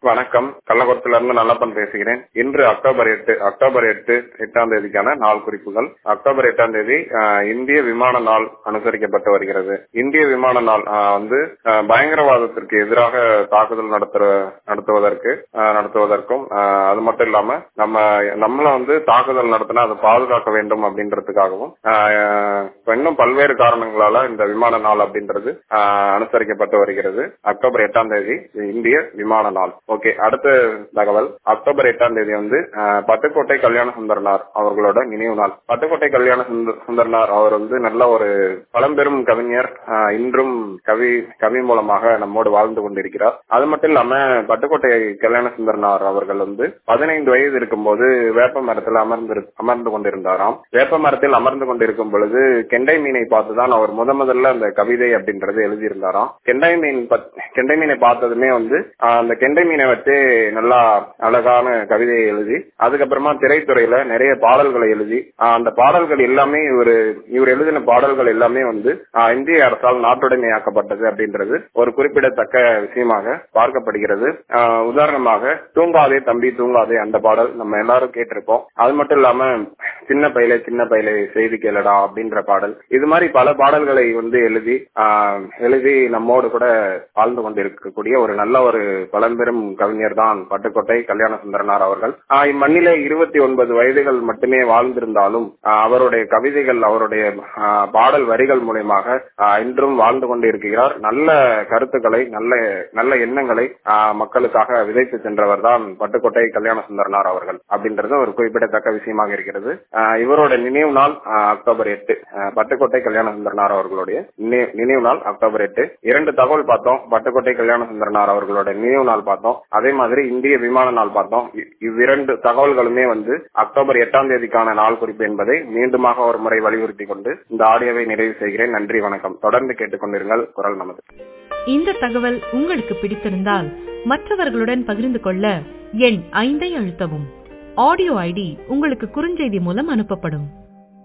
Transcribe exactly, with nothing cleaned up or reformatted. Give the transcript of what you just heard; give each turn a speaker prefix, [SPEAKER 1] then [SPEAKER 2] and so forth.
[SPEAKER 1] வணக்கம். கள்ளக்குறிச்சியில இருந்து நல்லப்பன் பேசுகிறேன். இன்று அக்டோபர் எட்டு அக்டோபர் எட்டு எட்டாம் தேதிக்கான நாள் குறிப்புகள். அக்டோபர் எட்டாம் தேதி இந்திய விமான நாள் அனுசரிக்கப்பட்டு வருகிறது. இந்திய விமான நாள் வந்து பயங்கரவாதத்திற்கு எதிராக தாக்குதல் நடத்துற நடத்துவதற்கு நடத்துவதற்கும் அது மட்டும் இல்லாம நம்ம நம்மள வந்து தாக்குதல் நடத்தினா அதை பாதுகாக்க வேண்டும் அப்படின்றதுக்காகவும் இன்னும் பல்வேறு காரணங்களால இந்த விமான நாள் அப்படின்றது அனுசரிக்கப்பட்டு வருகிறது. அக்டோபர் எட்டாம் தேதி இந்திய விமான நாள். ஓகே, அடுத்த தகவல். அக்டோபர் எட்டாம் தேதி வந்து பட்டுக்கோட்டை கல்யாண சுந்தரனார் அவர்களோட நினைவு நாள். பட்டுக்கோட்டை கல்யாண சுந்தரனார் அவர் வந்து நல்ல ஒரு பழம்பெரும் கவிஞர். இன்றும் கவி கவி மூலமாக நம்மோடு வாழ்ந்து கொண்டிருக்கிறார். அது மட்டும் இல்லாம பட்டுக்கோட்டை கல்யாண சுந்தரனார் அவர்கள் வந்து பதினைந்து வயது இருக்கும் போது வேப்ப மரத்தில் அமர்ந்து அமர்ந்து கொண்டிருந்தாராம். வேப்ப மரத்தில் அமர்ந்து கொண்டிருக்கும் பொழுது கெண்டை மீனை பார்த்துதான் அவர் முத முதல்ல அந்த கவிதை அப்படின்றது எழுதியிருந்தாராம். கெண்டை மீன் கெண்டை மீனை பார்த்ததுமே வந்து அந்த கெண்டை மீனை வச்சு நல்லா அழகான கவிதையை எழுதி அதுக்கப்புறமா திரைத்துறையில நிறைய பாடல்களை எழுதி அந்த பாடல்கள் எல்லாமே இவர் இவர் எழுதின பாடல்கள் எல்லாமே வந்து இந்திய அரசால் நாட்டுடைமையாக்கப்பட்டது அப்படின்றது ஒரு குறிப்பிடத்தக்க விஷயமாக பார்க்கப்படுகிறது. உதாரணமாக தூங்காதே தம்பி தூங்காதே அந்த பாடல் நம்ம எல்லாரும் கேட்டிருப்போம். அது மட்டும் இல்லாம சின்ன பையிலே சின்ன பையிலே செய்தி கேளடா அப்படின்ற பாடல், இது மாதிரி பல பாடல்களை வந்து எழுதி எழுதி நம்மோடு கூட வாழ்ந்து கொண்டிருக்கக்கூடிய ஒரு நல்ல ஒரு பழம்பெரும் கவிஞர் தான் பட்டுக்கோட்டை கல்யாண சுந்தரனார் அவர்கள். இம்மண்ணிலே இருபத்தி ஒன்பது வயதுகள் மட்டுமே வாழ்ந்திருந்தாலும் அவருடைய கவிதைகள் அவருடைய பாடல் வரிகள் மூலமாக இன்றும் வாழ்ந்து கொண்டிருக்கிறார். நல்ல கருத்துக்களை நல்ல நல்ல எண்ணங்களை மக்களுக்காக விதைத்து சென்றவர் தான் பட்டுக்கோட்டை கல்யாண சுந்தரனார் அவர்கள் அப்படின்றது ஒரு குறிப்பிடத்தக்க விஷயமாக இருக்கிறது. இவரோட நினைவு நாள் அக்டோபர் எட்டு. பட்டுக்கோட்டை கல்யாண சுந்தரனார் அவர்களுடைய நினைவு நாள் அக்டோபர் எட்டு. இரண்டு தகவல் பார்த்தோம். பட்டுக்கோட்டை கல்யாண சுந்தரனார் அவர்களோட நினைவு நாள் பார்த்தோம். அதே மாதிரி இந்திய விமான நாள் பார்த்தோம். இவ்விரண்டு தகவல்களுமே வந்து அக்டோபர் எட்டாம் தேதிக்கான நாள் குறிப்பு என்பதை மீண்டுமாக ஒரு முறை வலியுறுத்தி கொண்டு இந்த ஆடியோவை நிறைவு செய்கிறேன். நன்றி, வணக்கம். தொடர்ந்து கேட்டுக்கொண்டிருங்கள் குரல் நமது.
[SPEAKER 2] இந்த தகவல் உங்களுக்கு பிடித்திருந்தால் மற்றவர்களுடன் பகிர்ந்து கொள்ள எண் ஐந்தை அழுத்தவும். ஆடியோ ஐடி உங்களுக்கு குறுஞ்செய்தி மூலம் அனுப்பப்படும்.